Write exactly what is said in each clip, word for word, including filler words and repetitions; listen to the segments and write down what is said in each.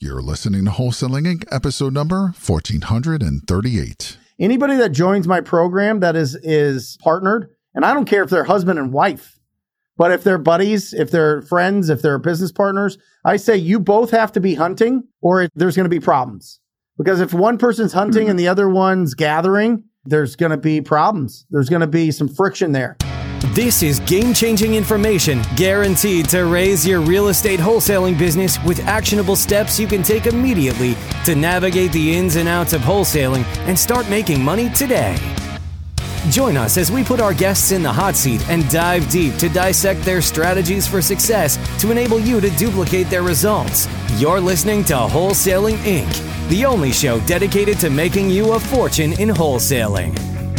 You're listening to Wholesaling Incorporated, episode number fourteen thirty-eight. Anybody that joins my program that is is partnered, and I don't care if they're husband and wife, but if they're buddies, if they're friends, if they're business partners, I say you both have to be hunting or it, there's going to be problems. Because if one person's hunting and the other one's gathering, there's going to be problems. There's going to be some friction there. This is game-changing information guaranteed to raise your real estate wholesaling business with actionable steps you can take immediately to navigate the ins and outs of wholesaling and start making money today. Join us as we put our guests in the hot seat and dive deep to dissect their strategies for success to enable you to duplicate their results. You're listening to Wholesaling Incorporated, the only show dedicated to making you a fortune in wholesaling.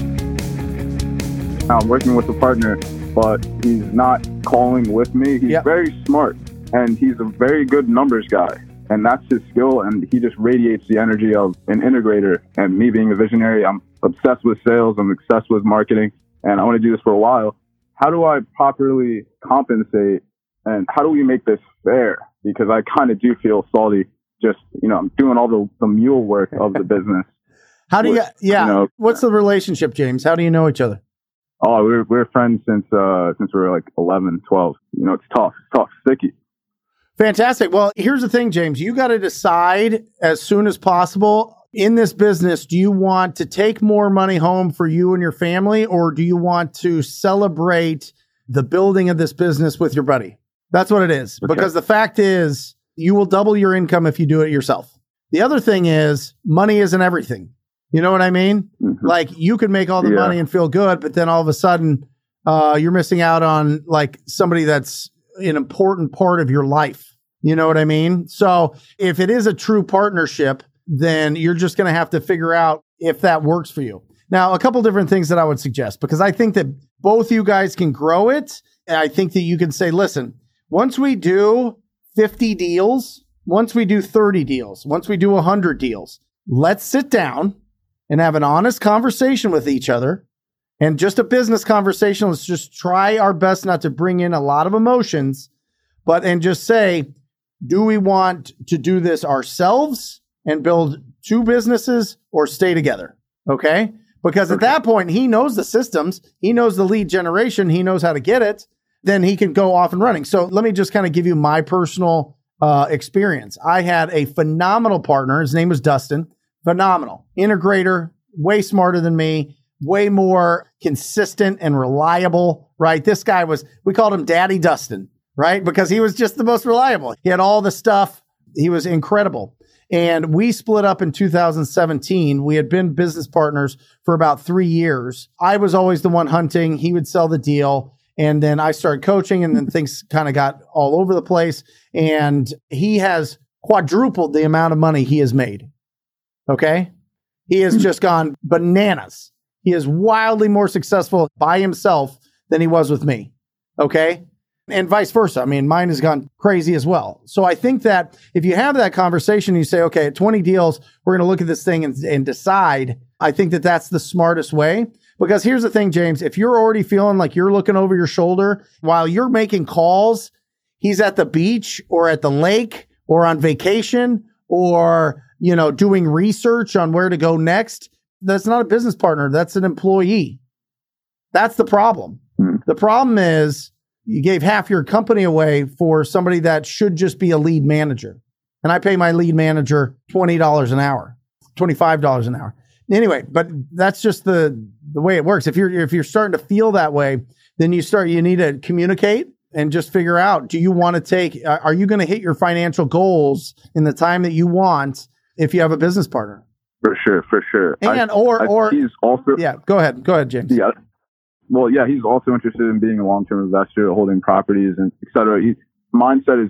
I'm working with a partner, but he's not calling with me. He's yep. very smart, and he's a very good numbers guy, and that's his skill, and he just radiates the energy of an integrator. And me being a visionary, I'm obsessed with sales, I'm obsessed with marketing, and I want to do this for a while. How do I properly compensate, and how do we make this fair? Because I kind of do feel salty. Just, you know, I'm doing all the, the mule work of the business. How do you, which, yeah, you know, what's the relationship, James? How do you know each other? Oh, we're we're friends since uh since we were like eleven, twelve. You know, it's tough. It's tough. Sticky. Fantastic. Well, here's the thing, James. You got to decide as soon as possible in this business, do you want to take more money home for you and your family, or do you want to celebrate the building of this business with your buddy? That's what it is. Okay. Because the fact is, you will double your income if you do it yourself. The other thing is, money isn't everything. You know what I mean? Mm-hmm. Like you could make all the yeah. money and feel good, but then all of a sudden uh, you're missing out on like somebody that's an important part of your life. You know what I mean? So if it is a true partnership, then you're just going to have to figure out if that works for you. Now, a couple different things that I would suggest, because I think that both you guys can grow it. And I think that you can say, listen, once we do fifty deals, once we do thirty deals, once we do one hundred deals, let's sit down and have an honest conversation with each other, and just a business conversation. Let's just try our best not to bring in a lot of emotions, but and just say, do we want to do this ourselves and build two businesses or stay together? Okay. Because at that point, he knows the systems, he knows the lead generation, he knows how to get it, then he can go off and running. So let me just kind of give you my personal uh, experience. I had a phenomenal partner. His name was Dustin. Phenomenal integrator, way smarter than me, way more consistent and reliable, right? This guy was, we called him Daddy Dustin, right? Because he was just the most reliable. He had all the stuff. He was incredible. And we split up in two thousand seventeen. We had been business partners for about three years. I was always the one hunting. He would sell the deal. And then I started coaching, and then things kind of got all over the place. And he has quadrupled the amount of money he has made. Okay. He has just gone bananas. He is wildly more successful by himself than he was with me. Okay. And vice versa. I mean, mine has gone crazy as well. So I think that if you have that conversation, you say, okay, at twenty deals, we're going to look at this thing and, and decide. I think that that's the smartest way. Because here's the thing, James, if you're already feeling like you're looking over your shoulder while you're making calls, he's at the beach or at the lake or on vacation or, you know, doing research on where to go next. That's not a business partner. That's an employee. That's the problem. Mm. The problem is you gave half your company away for somebody that should just be a lead manager. And I pay my lead manager twenty dollars an hour, twenty-five dollars an hour. Anyway, but that's just the, the way it works. If you're, if you're starting to feel that way, then you start, you need to communicate and just figure out, do you want to take, are you going to hit your financial goals in the time that you want if you have a business partner? For sure, for sure. And I, or, I, or, he's also, yeah, go ahead. Go ahead, James. Yeah. Well, yeah, he's also interested in being a long-term investor, holding properties and et cetera. He, mindset is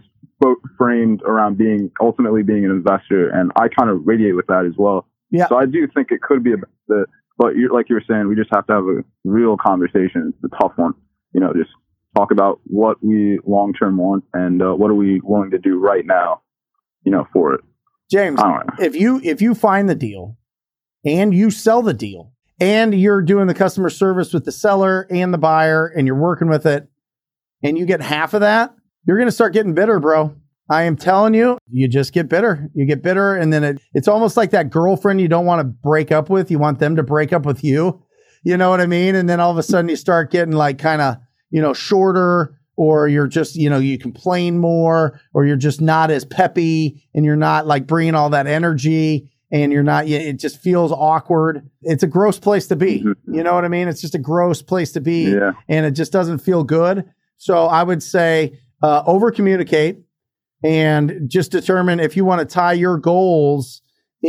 framed around being, ultimately being an investor. And I kind of radiate with that as well. Yeah. So I do think it could be a bit, but you're, like you were saying, we just have to have a real conversation. It's a tough one. You know, just talk about what we long-term want and uh, what are we willing to do right now, you know, for it. James, if you, if you find the deal and you sell the deal and you're doing the customer service with the seller and the buyer and you're working with it and you get half of that, you're going to start getting bitter, bro. I am telling you, you just get bitter. You get bitter. And then it, it's almost like that girlfriend you don't want to break up with. You want them to break up with you. You know what I mean? And then all of a sudden you start getting like kind of, you know, shorter, or you're just, you know, you complain more, or you're just not as peppy, and you're not like bringing all that energy, and you're not, it just feels awkward. It's a gross place to be. You know what I mean? It's just a gross place to be, yeah. And it just doesn't feel good. So I would say uh, over communicate. And just determine if you want to tie your goals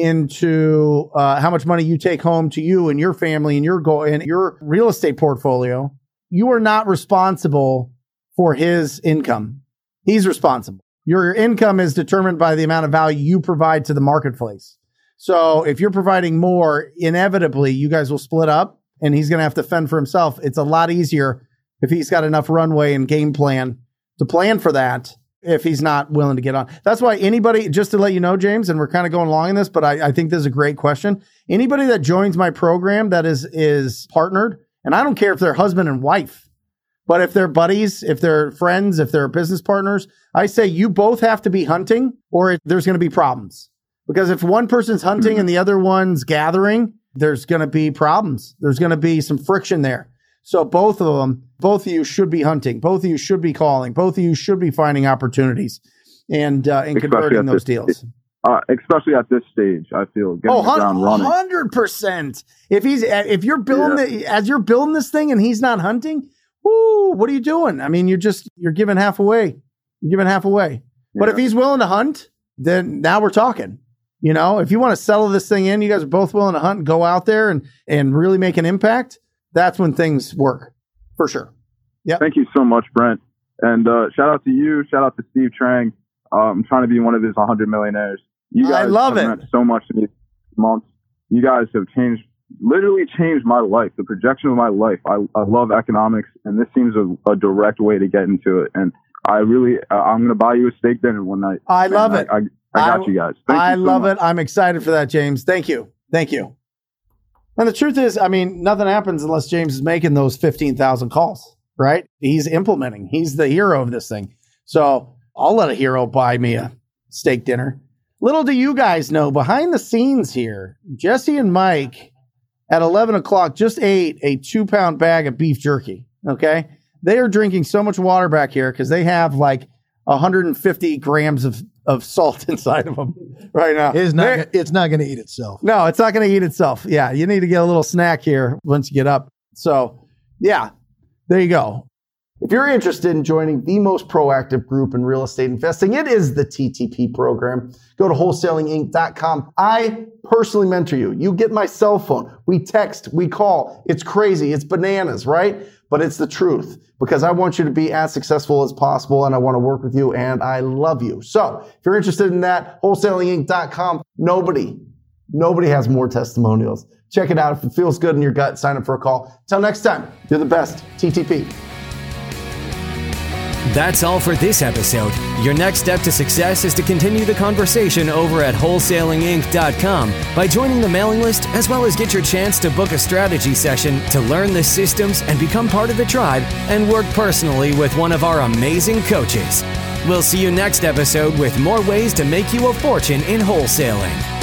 into uh, how much money you take home to you and your family and your goal and your real estate portfolio. You are not responsible for his income. He's responsible. Your income is determined by the amount of value you provide to the marketplace. So if you're providing more, inevitably you guys will split up, and he's going to have to fend for himself. It's a lot easier if he's got enough runway and game plan to plan for that, if he's not willing to get on. That's why anybody, just to let you know, James, and we're kind of going along in this, but I, I think this is a great question. Anybody that joins my program that is is partnered, and I don't care if they're husband and wife, but if they're buddies, if they're friends, if they're business partners, I say you both have to be hunting, or there's going to be problems. Because if one person's hunting and the other one's gathering, there's going to be problems. There's going to be some friction there. So both of them, both of you should be hunting. Both of you should be calling. Both of you should be finding opportunities and uh, and converting those deals. Uh, especially at this stage, I feel getting oh, the ground running. one hundred percent. If he's if you're building yeah. the, as you're building this thing and he's not hunting, whoo, what are you doing? I mean, you're just you're giving half away. You're giving half away. Yeah. But if he's willing to hunt, then now we're talking. You know, if you want to settle this thing in, you guys are both willing to hunt and go out there and and really make an impact. That's when things work, for sure. Yeah. Thank you so much, Brent. And uh, shout out to you. Shout out to Steve Trang. Uh, I'm trying to be one of his one hundred millionaires. You guys I love have it. meant so much to me this month. You guys have changed, literally changed my life, the projection of my life. I, I love economics, and this seems a, a direct way to get into it. And I really, uh, I'm going to buy you a steak dinner one night. I love it. I, I, I got I, you guys. Thank I you so love much. it. I'm excited for that, James. Thank you. Thank you. And the truth is, I mean, nothing happens unless James is making those fifteen thousand calls, right? He's implementing. He's the hero of this thing. So I'll let a hero buy me a steak dinner. Little do you guys know, behind the scenes here, Jesse and Mike at eleven o'clock just ate a two pound bag of beef jerky. Okay. They are drinking so much water back here because they have like one hundred fifty grams of, of salt inside of them right now. It's not, it's not going to eat itself. No, it's not going to eat itself. Yeah. You need to get a little snack here once you get up. So yeah, there you go. If you're interested in joining the most proactive group in real estate investing, it is the T T P program. Go to wholesaling inc dot com. I personally mentor you. You get my cell phone. We text, we call. It's crazy. It's bananas, right? But it's the truth, because I want you to be as successful as possible, and I want to work with you, and I love you. So if you're interested in that, wholesaling inc dot com. Nobody, nobody has more testimonials. Check it out. If it feels good in your gut, sign up for a call. Till next time, you're the best. T T P. That's all for this episode. Your next step to success is to continue the conversation over at wholesaling inc dot com by joining the mailing list, as well as get your chance to book a strategy session to learn the systems and become part of the tribe and work personally with one of our amazing coaches. We'll see you next episode with more ways to make you a fortune in wholesaling.